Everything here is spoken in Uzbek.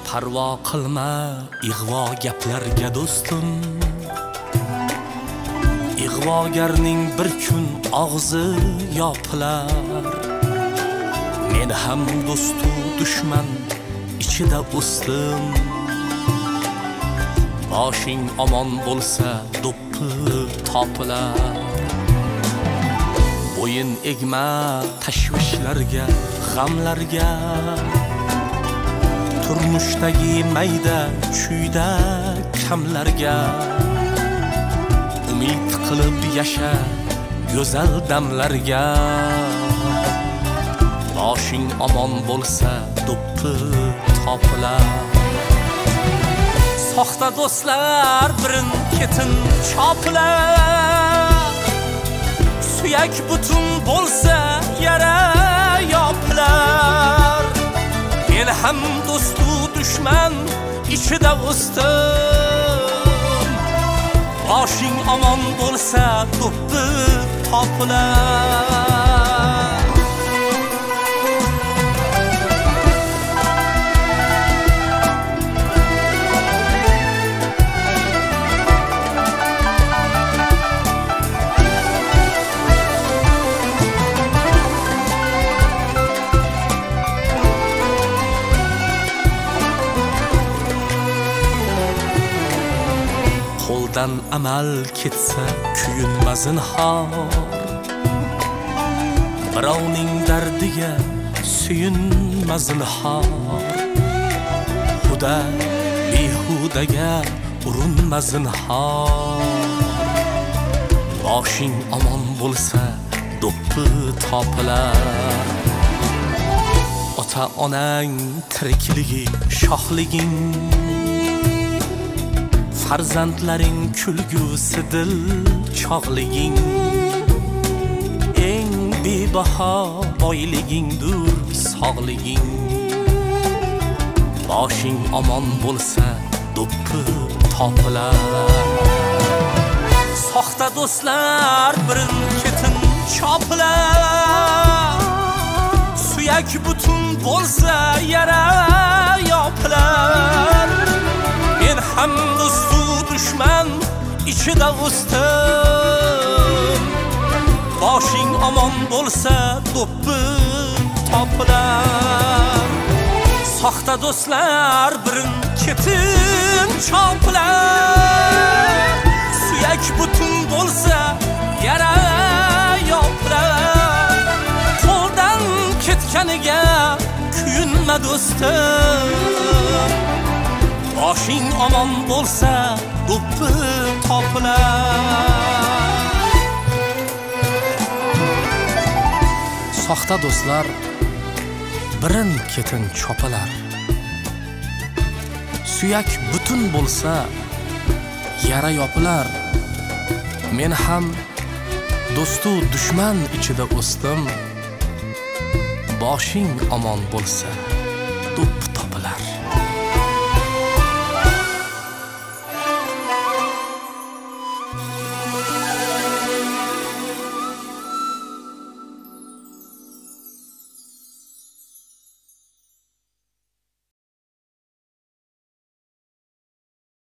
parvo qilma ig'vo gaplarga do'stim. Ig'vogarning bir kun og'zi yopilar. Men ham do'stu dushman ichida o'sdim. Boshing omon bo'lsa do'ppi topilar. Bo'yin egma tashvishlarga, g'amlarga. Turmushdagi mayda chuyda kamlarga. Umid qilib yasha go'zal damlarga. Boshing omon bo'lsa do'ppi topilar. Soxta do'stlar birin ketin chopilar. Suyak butun bo'lsa yara yopilar. Men ham do'stu dushman ichida o'sdim. Boshing omon bo'lsa do'ppi topilar. Qo'ldan amal ketsa kuyinma zinhor. Birovning dardiga suyunma zinhor. Xudo behudaga urinma zinhor. Boshing omon bo'lsa do'ppi topilar. Ota onang tirikligi shohliging. Farzandlaring kulgusi dil chog'liging. Eng bebaho boyligingdir sog'liging. Boshing omon bo'lsa do'ppi topilar. Soxta do'stlar birin ketin chopilar. Suyak butun bo'lsa yara yopilar. Men ham do'stu dushman ichida o'sdim. Boshing omon bo'lsa do'ppi topilar. Soxta do'stlar birin ketin chopilar. Suyak butun bo'lsa yara yopilar. Qo'ldan ketganiga kuyinma do'stim. Boshing omon bo'lsa do'ppi topilar. Soxta do'stlar birin ketin chopilar. Suyak butun bo'lsa yara yopilar. Men ham do'stu dushman ichida o'sdim. Boshing omon bo'lsa do'ppi topilar.